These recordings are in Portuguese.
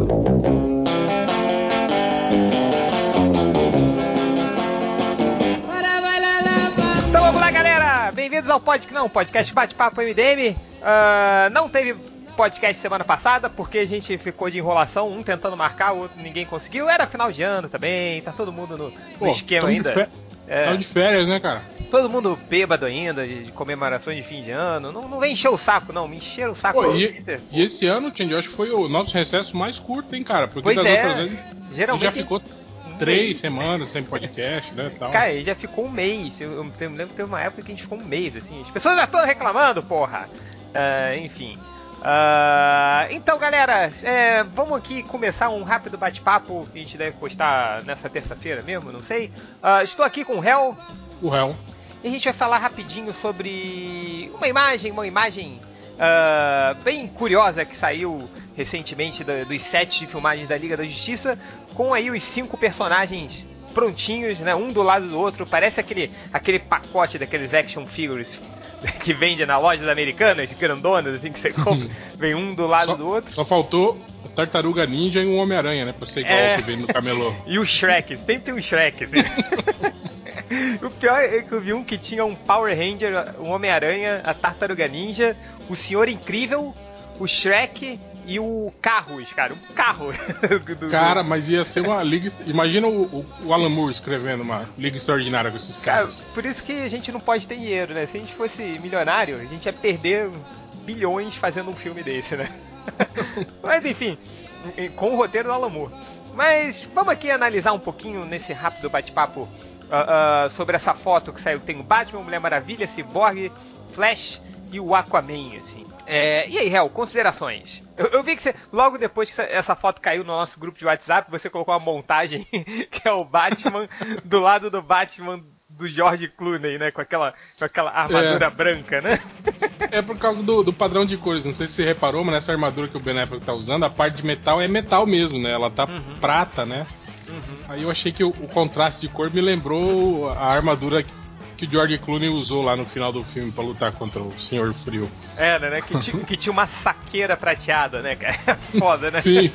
Então vamos lá, galera! Bem-vindos ao podcast Bate-Papo MDM. Não teve podcast semana passada porque a gente ficou de enrolação, um tentando marcar, o outro ninguém conseguiu. Era final de ano também, tá todo mundo no esquema ainda. Tava de férias, né, cara? Todo mundo bêbado ainda, de comemorações de fim de ano. Não vem encher o saco, não. Me encheram o saco. E esse ano, Change, eu acho que foi o nosso recesso mais curto, hein, cara? Porque pois das outras vezes geralmente já ficou 3 semanas sem podcast, né, tal. Cara, ele já ficou um mês. Eu lembro que teve uma época que a gente ficou um mês, assim. As pessoas já estão reclamando, porra! Enfim. Então, galera, vamos aqui começar um rápido bate-papo que a gente deve postar nessa terça-feira mesmo, não sei. Estou aqui com o Hel. O Hel. E a gente vai falar rapidinho sobre uma imagem bem curiosa que saiu recentemente dos sets de filmagens da Liga da Justiça, com aí os 5 personagens prontinhos, né, um do lado do outro. Parece aquele pacote daqueles action figures que vende na lojas americanas, grandonas, assim, que você compra, vem um do lado do outro. Só faltou o Tartaruga Ninja e um Homem-Aranha, né, pra ser igual ao que vem no camelô. E o Shrek, sempre tem um Shrek, assim. O pior é que eu vi um que tinha um Power Ranger, um Homem-Aranha, a Tartaruga Ninja, o Senhor Incrível, o Shrek e o Carros, cara. Um carro. Cara, mas ia ser uma liga... Imagina o Alan Moore escrevendo uma liga extraordinária com esses caras. Cara, por isso que a gente não pode ter dinheiro, né? Se a gente fosse milionário, a gente ia perder bilhões fazendo um filme desse, né? Mas enfim, com o roteiro do Alan Moore. Mas vamos aqui analisar um pouquinho nesse rápido bate-papo sobre essa foto que saiu. Tem o Batman, Mulher Maravilha, Cyborg, Flash e o Aquaman, assim. E aí, Hel, considerações? Eu vi que você, logo depois que essa foto caiu no nosso grupo de WhatsApp, você colocou uma montagem que é o Batman do lado do Batman do George Clooney, né? Com aquela armadura branca, né? É por causa do padrão de cores. Não sei se você reparou, mas nessa armadura que o Ben Affleck tá usando, a parte de metal é metal mesmo, né? Ela tá prata, né? Aí eu achei que o contraste de cor me lembrou a armadura que o George Clooney usou lá no final do filme pra lutar contra o Senhor Frio. Era, né? Que tinha uma saqueira prateada, né, cara? Foda, né? Sim.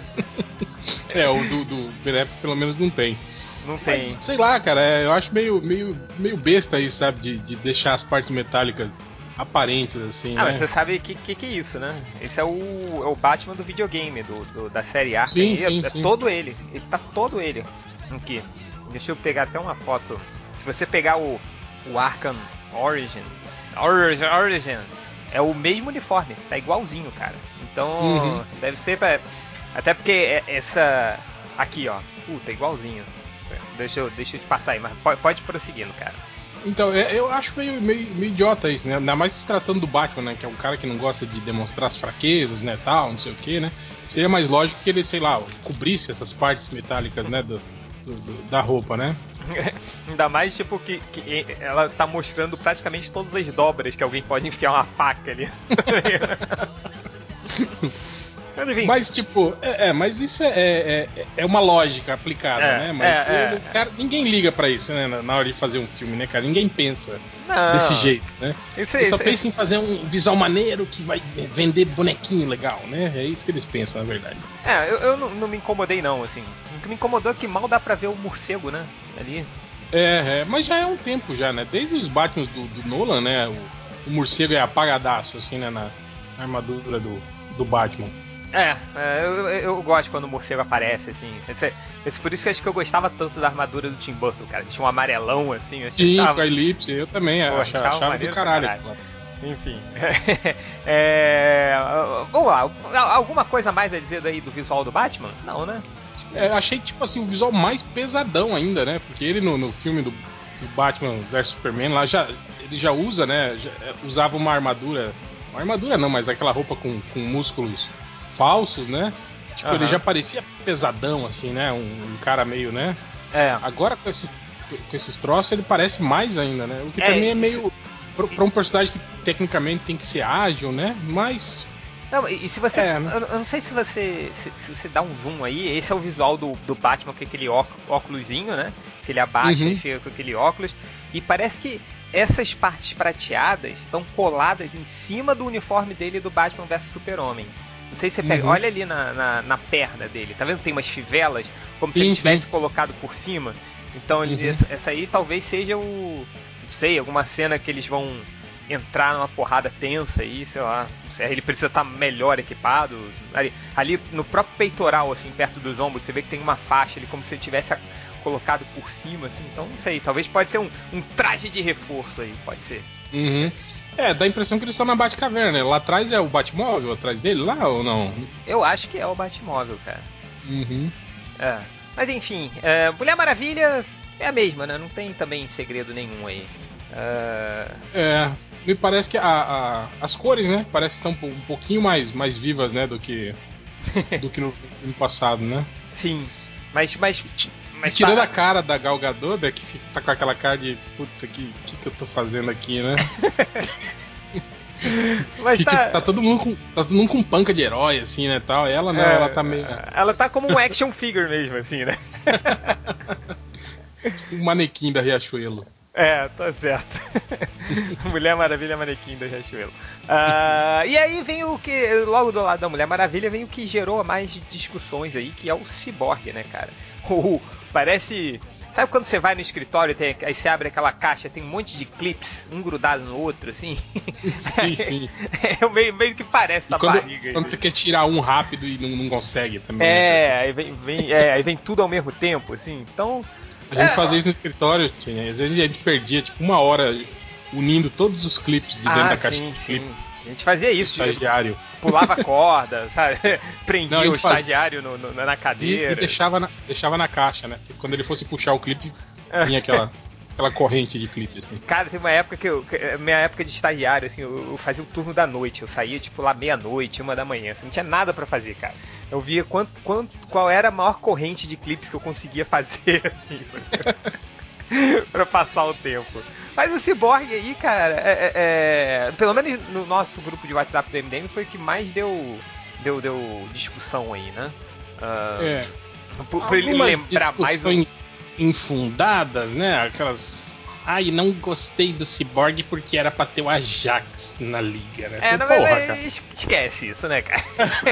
O do Ben Affleck pelo menos não tem. Não tem. Mas, sei lá, cara, eu acho meio besta aí, sabe? De deixar as partes metálicas aparentes, assim, né? Mas você sabe que é isso, né? Esse é o Batman do videogame, da série Arkham. Sim. Todo ele. Ele tá todo ele aqui. Deixa eu pegar até uma foto. Se você pegar o Arkham Origins, é o mesmo uniforme. Tá igualzinho, cara. Então, deve ser pra... Até porque essa... Aqui, ó. Puta, igualzinho. Deixa eu te passar aí, mas pode prosseguindo, cara. Então, eu acho meio idiota isso, né? Ainda mais se tratando do Batman, né? Que é um cara que não gosta de demonstrar as fraquezas, né? Tal, não sei o que, né? Seria mais lógico que ele, sei lá, cobrisse essas partes metálicas, né? Da roupa, né? Ainda mais, tipo, que ela tá mostrando praticamente todas as dobras que alguém pode enfiar uma faca ali. Mas, tipo, mas isso é uma lógica aplicada, né? Mas cara, ninguém liga pra isso, né? Na hora de fazer um filme, né, cara? Ninguém pensa desse jeito, né? Eles só pensam em fazer um visual maneiro que vai vender bonequinho legal, né? É isso que eles pensam, na verdade. Eu não me incomodei, não, assim. O que me incomodou é que mal dá pra ver o morcego, né? Ali. Mas já é um tempo já, né? Desde os Batmans do Nolan, né? O morcego é apagadaço, assim, né? Na armadura do Batman. Eu gosto quando o morcego aparece, assim. Por isso que eu acho que eu gostava tanto da armadura do Tim Burton, cara. Tinha um amarelão, assim. Sim, com a elipse, eu também achava do caralho. Enfim. Vamos lá. Alguma coisa mais a dizer daí do visual do Batman? Não, né? Achei, tipo assim, o visual mais pesadão ainda, né? Porque ele no filme do Batman vs Superman, lá ele já usa, né? Usava uma armadura. Uma armadura não, mas aquela roupa com músculos falsos, né? Tipo, ele já parecia pesadão, assim, né? Um cara meio, né? Agora com esses troços ele parece mais ainda, né? O que também é meio... Pra um personagem que tecnicamente tem que ser ágil, né? Mas... Não, e se você... Eu não sei se você dá um zoom aí, esse é o visual do Batman com aquele óculosinho, né? Que ele abaixa e fica com aquele óculos. E parece que essas partes prateadas estão coladas em cima do uniforme dele do Batman vs Super-Homem. Não sei se você pega. Olha ali na perna dele. Tá vendo? Tem umas fivelas, como se ele tivesse colocado por cima. Então essa aí talvez seja o. Não sei, alguma cena que eles vão entrar numa porrada tensa aí, sei lá. Não sei, ele precisa estar melhor equipado. Ali no próprio peitoral, assim, perto dos ombros, você vê que tem uma faixa ali, como se ele tivesse colocado por cima, assim. Então não sei, talvez pode ser um traje de reforço aí, pode ser. Uhum. Dá a impressão que eles estão na Batcaverna, né? Lá atrás é o Batmóvel, atrás dele lá ou não? Eu acho que é o Batmóvel, cara. Uhum. Mas enfim, Mulher Maravilha é a mesma, né? Não tem também segredo nenhum aí. Me parece que as cores, né? Parece que estão um pouquinho mais vivas, né? Do que no passado, né? Sim, mas tirando a cara da Gal Gadot, né, que tá com aquela cara de puta, que eu tô fazendo aqui, né? Mas tá todo mundo com panca de herói, assim, né, tal. E ela não, ela tá meio... Ela tá como um action figure mesmo, assim, né? Tipo um manequim da Riachuelo. Tá certo. Mulher Maravilha, manequim da Riachuelo. E aí vem o que, logo do lado da Mulher Maravilha, vem o que gerou mais discussões aí, que é o Cyborg, né, cara? Parece... Sabe quando você vai no escritório, aí você abre aquela caixa, tem um monte de clips, um grudado no outro, assim? Sim. Meio que parece essa barriga aí. Quando você quer tirar um rápido e não consegue também. Aí vem tudo ao mesmo tempo, assim. Então... A gente fazia isso no escritório, às vezes a gente perdia tipo 1 hora unindo todos os clipes de dentro da caixa. Sim. A gente fazia isso. Estagiário. Pulava corda, sabe? Prendia o estagiário na cadeira. E deixava na caixa, né? Porque quando ele fosse puxar o clipe, vinha aquela corrente de clipe, assim. Cara, tem uma época minha época de estagiário, assim, eu fazia o turno da noite. Eu saía, tipo, lá meia-noite, 1 da manhã. Assim, não tinha nada pra fazer, cara. Eu via qual era a maior corrente de clipes que eu conseguia fazer, assim, pra passar o tempo. Mas o Cyborg aí, cara, pelo menos no nosso grupo de WhatsApp do MDM foi o que mais deu discussão aí, né? Por ele lembrar mais infundadas, né? Aquelas... Ai, não gostei do Cyborg porque era pra ter o Ajax na liga, né? Esquece isso, né, cara?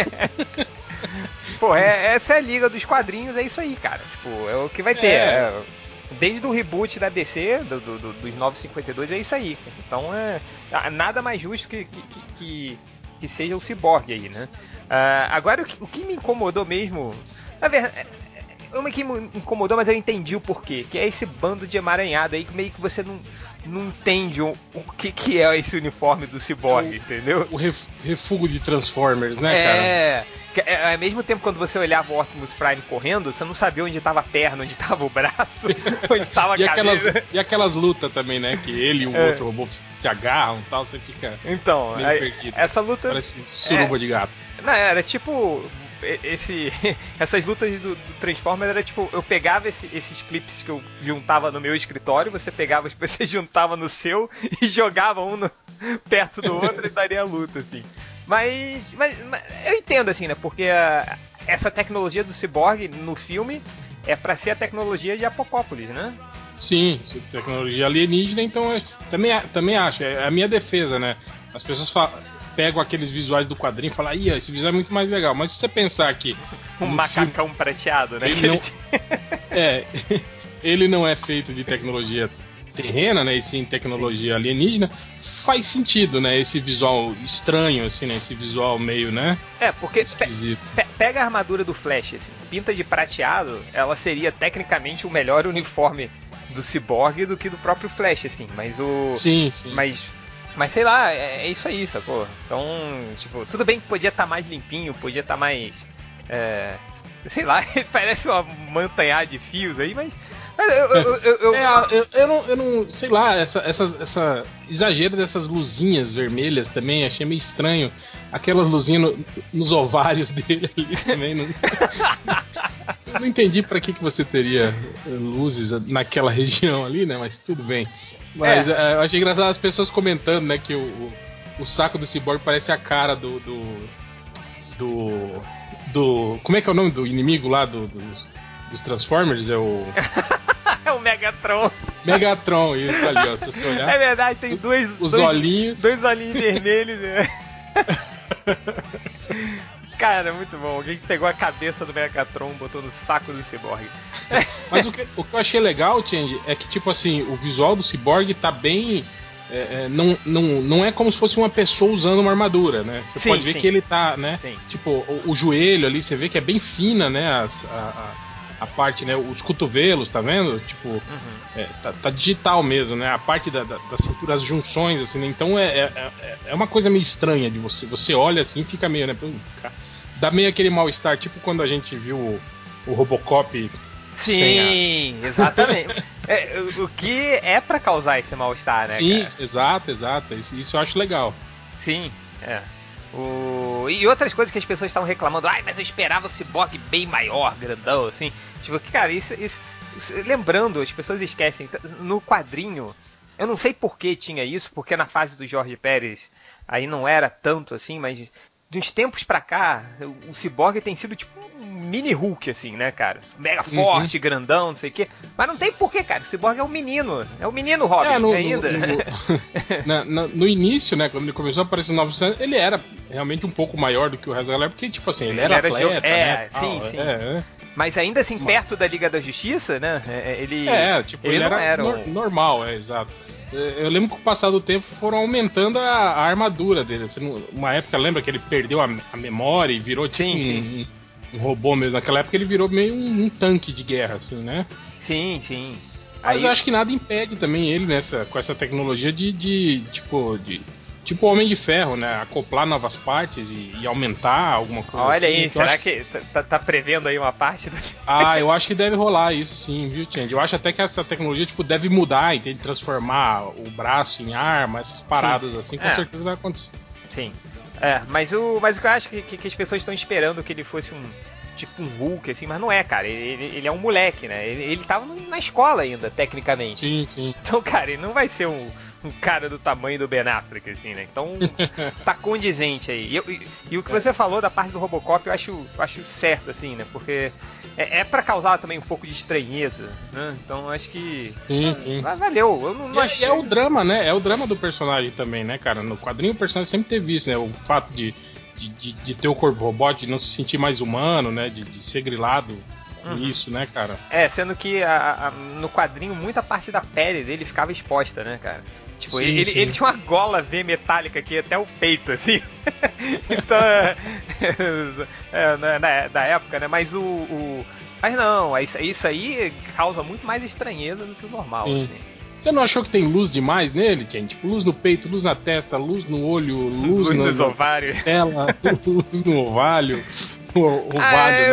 Pô, essa é a liga dos quadrinhos, é isso aí, cara. Tipo, é o que vai ter. Desde o reboot da DC, dos 952, é isso aí. Então nada mais justo que seja o Cyborg aí, né? Agora, o que me incomodou mesmo... Na verdade, uma que me incomodou, mas eu entendi o porquê. Que é esse bando de emaranhado aí que meio que você não entende o que é esse uniforme do Cyborg, entendeu? O refúgio de Transformers, né, cara? Ao mesmo tempo, quando você olhava o Optimus Prime correndo, você não sabia onde estava a perna, onde estava o braço, onde estava a cabeça. E aquelas lutas também, né? Que ele e o outro robô se agarram e tal, você fica meio perdido. Essa luta... Parece suruba de gato. Não, era tipo... essas lutas do Transformers era tipo, eu pegava esses clipes que eu juntava no meu escritório, você pegava os que você juntava no seu e jogava um perto do outro e daria a luta, assim. Mas eu entendo, assim, né? Porque essa tecnologia do Cyborg no filme é pra ser a tecnologia de Apocópolis, né? Sim, tecnologia alienígena, então também acho, é a minha defesa, né? As pessoas pegam aqueles visuais do quadrinho e falam, esse visual é muito mais legal, mas se você pensar que... Um macacão prateado, né? Ele não é feito de tecnologia terrena, né? E sim tecnologia alienígena, faz sentido, né? Esse visual estranho, assim, né? Esse visual meio, né? Porque esquisito. Pega a armadura do Flash, assim, pinta de prateado, ela seria tecnicamente o melhor uniforme do Cyborg do que do próprio Flash, assim, mas Sim. Mas sei lá, é isso aí, sacou? Então, tipo, tudo bem que podia estar mais limpinho, podia estar mais... sei lá, parece uma mantanhada de fios aí, mas... Eu não... Sei lá, essa exagero dessas luzinhas vermelhas também, achei meio estranho. Aquelas luzinhas nos ovários dele ali também, não... Eu não entendi pra que você teria luzes naquela região ali, né? Mas tudo bem. Mas eu achei engraçado as pessoas comentando, né, que o saco do Cyborg parece a cara do como é que é o nome do inimigo lá dos Transformers? É o... É o Megatron. Megatron, isso ali, ó. Se você olhar... É verdade, tem os olhinhos. Dois olhinhos vermelhos, né? Cara, muito bom. Alguém que pegou a cabeça do Megatron, botou no saco do Cyborg. Mas o que eu achei legal, Change, é que, tipo assim, o visual do Cyborg tá bem... não é como se fosse uma pessoa usando uma armadura, né? Você pode ver que ele tá, né? Sim. Tipo, o joelho ali, você vê que é bem fina, né? A parte, né? Os cotovelos, tá vendo? Tipo, tá digital mesmo, né? A parte da cintura, as junções, assim, né? Então é uma coisa meio estranha de você. Você olha assim e fica meio, né? Dá meio aquele mal-estar, tipo quando a gente viu o Robocop. Sim, exatamente. O que é pra causar esse mal-estar, né, Sim, cara? exato. Isso eu acho legal. Sim, é. E outras coisas que as pessoas estavam reclamando, mas eu esperava o Cyborg bem maior, grandão, assim. Tipo, cara, isso lembrando, as pessoas esquecem, no quadrinho, eu não sei por que tinha isso, porque na fase do Jorge Pérez aí não era tanto assim, mas dos tempos pra cá, o Cyborg tem sido tipo um mini Hulk, assim, né, cara? Mega forte, grandão, não sei o quê. Mas não tem porquê, cara. O Cyborg é um menino. É um menino Robin, ainda. No início, né, quando ele começou a aparecer no Novos Santos, ele era realmente um pouco maior do que o resto da galera, porque, tipo assim, ele era atleta, né? Sim. Mas ainda assim, perto da Liga da Justiça, né? Ele não era era normal, exato. Eu lembro que com o passar do tempo foram aumentando a armadura dele. Uma época, lembra que ele perdeu a memória e virou tipo um robô mesmo. Naquela época ele virou meio um tanque de guerra, assim, né? Sim. Mas eu acho que nada impede também ele com essa tecnologia tipo Homem de Ferro, né? Acoplar novas partes e aumentar alguma coisa Olha assim. aí, será que tá prevendo aí uma parte do... Eu acho que deve rolar isso sim, viu, Change? Eu acho até que essa tecnologia tipo, deve mudar, entende? Transformar o braço em arma, essas paradas assim, com certeza vai acontecer. Sim. Mas o que eu acho que as pessoas estão esperando que ele fosse tipo um Hulk, assim, mas não é, cara. Ele é um moleque, né? Ele tava na escola ainda, tecnicamente. Sim. Então, cara, ele não vai ser um cara do tamanho do Ben Affleck, assim, né? Então, tá condizente aí. E o que você falou da parte do Robocop, eu acho certo, assim, né? Porque é pra causar também um pouco de estranheza, né? Então, acho que... Sim. Valeu, eu não achei... É o drama, né? É o drama do personagem também, né, cara? No quadrinho o personagem sempre teve isso, né? O fato de ter o corpo robótico, de não se sentir mais humano, né? De ser grilado com isso, né, cara? Sendo que no quadrinho muita parte da pele dele ficava exposta, né, cara? Tipo, sim. Ele tinha uma gola V metálica aqui até o peito, assim. Então, da época, né? Mas mas não, isso aí causa muito mais estranheza do que o normal, Sim. assim. Você não achou que tem luz demais nele, gente? Tipo, luz no peito, luz na testa, luz no olho, luz nos ovários. Tela, luz no ovário. Ovário,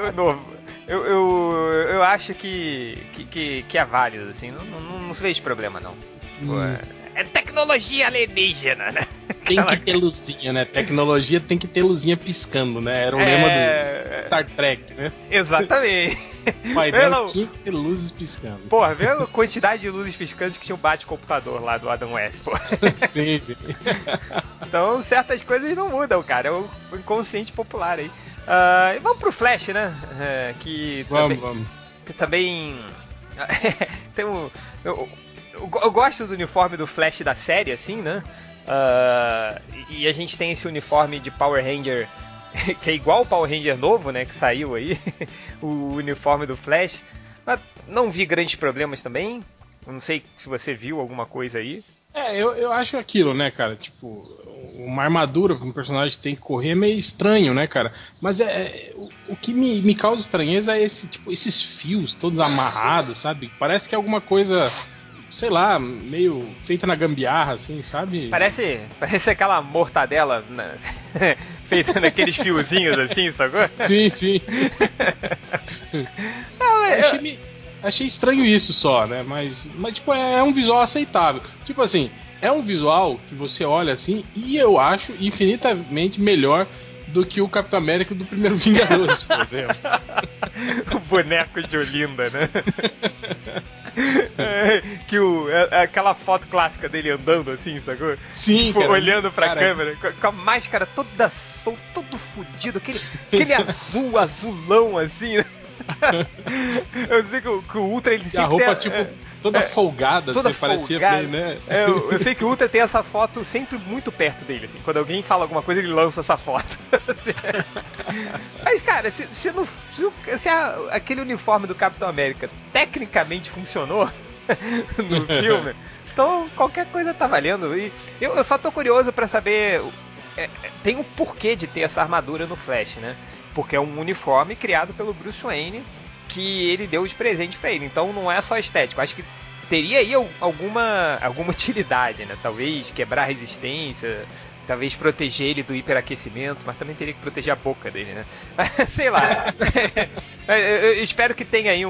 Eu acho que é válido, assim. Não se vejo problema, não. Tipo, é tecnologia alienígena, né? Tem que ter luzinha, né? Tecnologia tem que ter luzinha piscando, né? Era o lema do Star Trek, né? Exatamente. O painel tinha que ter luzes piscando. Porra, vê a quantidade de luzes piscantes que tinha o bate-computador lá do Adam West, pô. Sim. Então, certas coisas não mudam, cara. É o inconsciente popular aí. E vamos pro Flash, né? Vamos. Que também... tem eu gosto do uniforme do Flash da série, assim, né? E a gente tem esse uniforme de Power Ranger que é igual o Power Ranger novo, né? Que saiu aí, o uniforme do Flash. Mas não vi grandes problemas também. Eu não sei se você viu alguma coisa aí. Eu acho aquilo, né, cara? Tipo, uma armadura que um personagem tem que correr é meio estranho, né, cara? Mas o que me causa estranheza é esses fios todos amarrados, sabe? Parece que é alguma coisa, sei lá, meio feita na gambiarra, assim, sabe? Parece aquela mortadela feita naqueles fiozinhos assim, sacou? Sim. Achei estranho isso só, né? Mas tipo, é um visual aceitável. Tipo assim, é um visual que você olha assim e eu acho infinitamente melhor do que o Capitão América do primeiro Vingadores, por exemplo. O boneco de Olinda, né? Aquela foto clássica dele andando assim, sacou? Sim, tipo, cara, olhando pra câmera, com a máscara toda solta, todo fudido, aquele azulão assim, né? Eu sei que o Ultra ele e a roupa, tipo, toda folgada, toda assim, parecia folgada. bem, né? Eu sei que o Ultra tem essa foto sempre muito perto dele, assim. Quando alguém fala alguma coisa, ele lança essa foto. Mas, cara, se aquele uniforme do Capitão América tecnicamente funcionou no filme, então qualquer coisa tá valendo. E eu só tô curioso pra saber. Tem um porquê de ter essa armadura no Flash, né? Porque é um uniforme criado pelo Bruce Wayne que ele deu de presente pra ele. Então não é só estético. Acho que teria aí alguma utilidade, né? Talvez quebrar a resistência, talvez proteger ele do hiperaquecimento, mas também teria que proteger a boca dele, né? Sei lá. Eu espero que tenha aí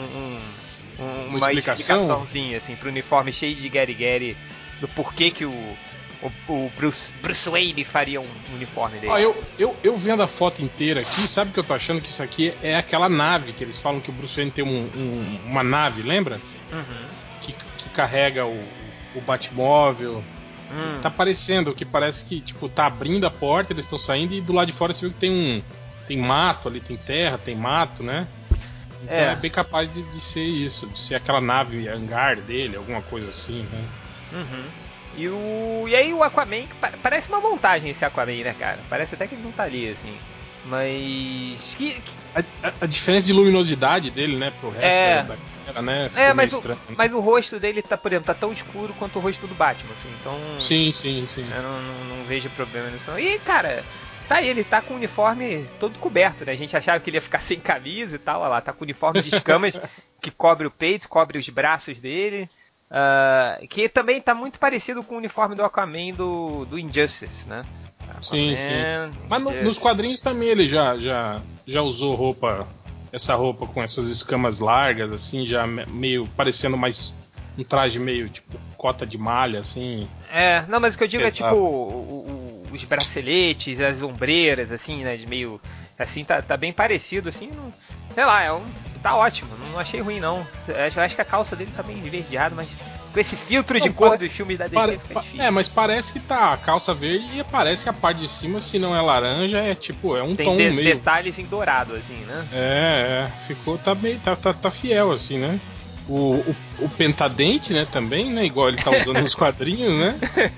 uma explicaçãozinha assim, pro uniforme cheio de Gary do porquê que o Bruce Wayne faria um uniforme desse. Eu vendo a foto inteira aqui, sabe o que eu tô achando? Que isso aqui é aquela nave que eles falam que o Bruce Wayne tem uma nave, lembra? Uhum. Que carrega o Batmóvel. Tá parecendo que parece que, tipo, tá abrindo a porta, eles estão saindo e do lado de fora você viu que tem mato ali, tem terra, tem mato, né? Então é bem capaz de ser isso, de ser aquela nave hangar dele, alguma coisa assim, né? Uhum. E aí o Aquaman, parece uma montagem esse Aquaman, né, cara? Parece até que ele não tá ali, assim. Mas... A diferença de luminosidade dele, né, pro resto da galera, né? Mas o rosto dele tá, por exemplo, tá tão escuro quanto o rosto do Batman, assim. Então... Sim. Eu não vejo problema nisso. E, cara... Tá aí, ele tá com o uniforme todo coberto, né? A gente achava que ele ia ficar sem camisa e tal. Olha lá, tá com o uniforme de escamas que cobre o peito, cobre os braços dele. Que também tá muito parecido com o uniforme do Aquaman do Injustice, né? Sim. Mas nos quadrinhos também ele já usou essa roupa com essas escamas largas, assim, já meio parecendo mais um traje meio tipo cota de malha, assim. Não, mas o que eu digo é tipo os braceletes, as ombreiras, assim, né? De meio. Assim, tá bem parecido, assim. Sei lá, tá ótimo, não achei ruim, não. Eu acho que a calça dele tá bem esverdeada, mas com esse filtro de cor dos filmes da DC fica difícil. Mas parece que tá a calça verde e parece que a parte de cima, se não é laranja, é tipo, é um tem tom meio... detalhes em dourado, assim, né? Ficou, tá fiel, assim, né? O pentadente, né, também, né? Igual ele tá usando nos quadrinhos, né?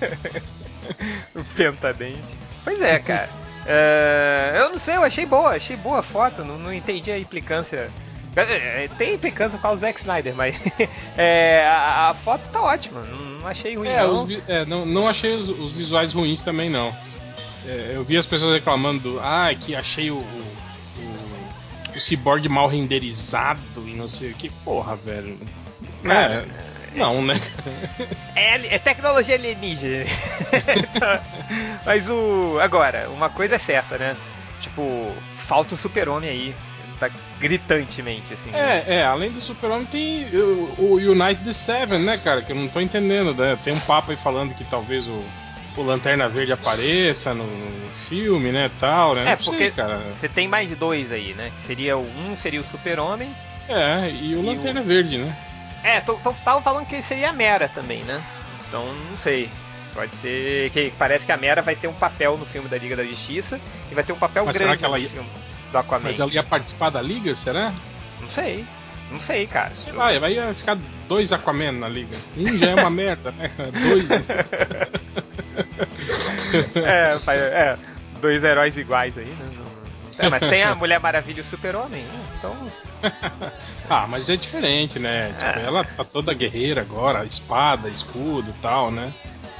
O pentadente. Pois é, cara. Eu não sei, eu achei boa a foto, não entendi a implicância. Tem implicância com o Zack Snyder, mas a foto tá ótima, não achei ruim não. Não achei os visuais ruins também, não. Eu vi as pessoas reclamando que achei o Cyborg mal renderizado e não sei o que. Porra, velho. Cara, não, né? É tecnologia alienígena. Mas agora, uma coisa é certa, né? Tipo, falta o Super-Homem aí. Tá gritantemente, assim. Além do Super-Homem tem o United the Seven, né, cara? Que eu não tô entendendo, né? Tem um papo aí falando que talvez o Lanterna Verde apareça no filme, né, tal, né? Não porque sei, cara. Você tem mais dois aí, né? Que seria seria o Super-Homem. E o Lanterna Verde, né? Estavam falando que seria a Mera também, né? Então, não sei. Pode ser que parece que a Mera vai ter um papel no filme da Liga da Justiça e vai ter um papel grande no filme do Aquaman. Mas ela ia participar da Liga, será? Não sei, cara. Sei lá, vai ficar 2 Aquaman na Liga. Um já é uma merda, né? 2. 2 heróis iguais aí, né? Mas tem a Mulher Maravilha e o Super-Homem, né? Então... mas é diferente, né? Tipo, ela tá toda guerreira agora, espada, escudo e tal, né?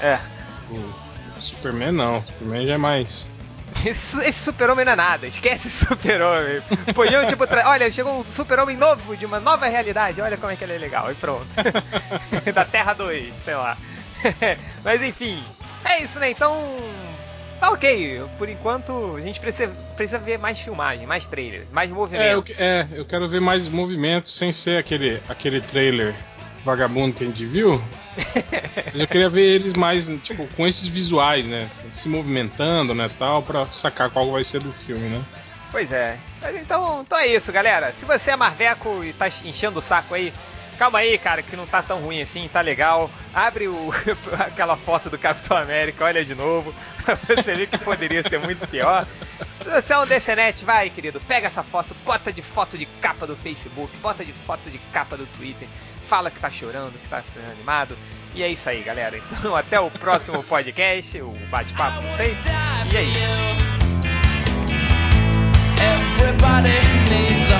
O Superman não, o Superman já é mais... Esse Super-Homem não é nada, esquece esse Super-Homem. Podiam, tipo, olha, chegou um Super-Homem novo, de uma nova realidade, olha como é que ele é legal, e pronto. Da Terra 2, sei lá. Mas enfim, é isso, né? Então, tá ok. Por enquanto, a gente precisa ver mais filmagem, mais trailers, mais movimentos. Eu quero ver mais movimentos sem ser aquele trailer vagabundo que a gente viu. Mas eu queria ver eles mais, tipo, com esses visuais, né? Se movimentando, né, tal, pra sacar qual vai ser do filme, né? Pois é. Mas então é isso, galera. Se você é marveco e tá enchendo o saco aí, calma aí, cara, que não tá tão ruim assim, tá legal. Abre aquela foto do Capitão América, olha de novo. Você vê que poderia ser muito pior. Se você é um DCNet, vai, querido, pega essa foto, bota de foto de capa do Facebook, bota de foto de capa do Twitter. fala que tá chorando, que tá animado. E é isso aí, galera. Então até o próximo podcast, o bate-papo, não sei. E é isso. Everybody needs